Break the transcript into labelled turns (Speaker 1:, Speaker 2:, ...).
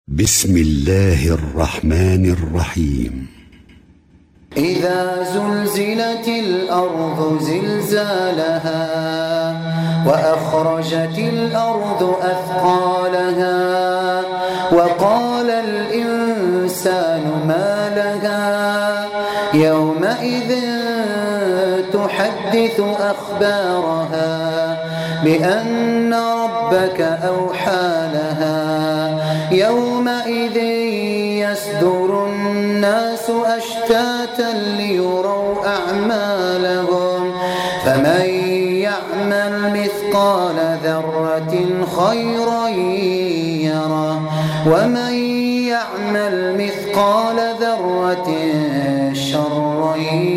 Speaker 1: بسم الله الرحمن الرحيم.
Speaker 2: إذا زلزلت الأرض زلزالها وأخرجت الأرض أثقالها وقال الإنسان ما لها يومئذ تحدث أخبارها بأن ربك أوحى لها يومئذ يصدر الناس أشتاتا ليروا أعمالهم فمن يعمل مثقال ذرة خيرا يره ومن يعمل مثقال ذرة شرا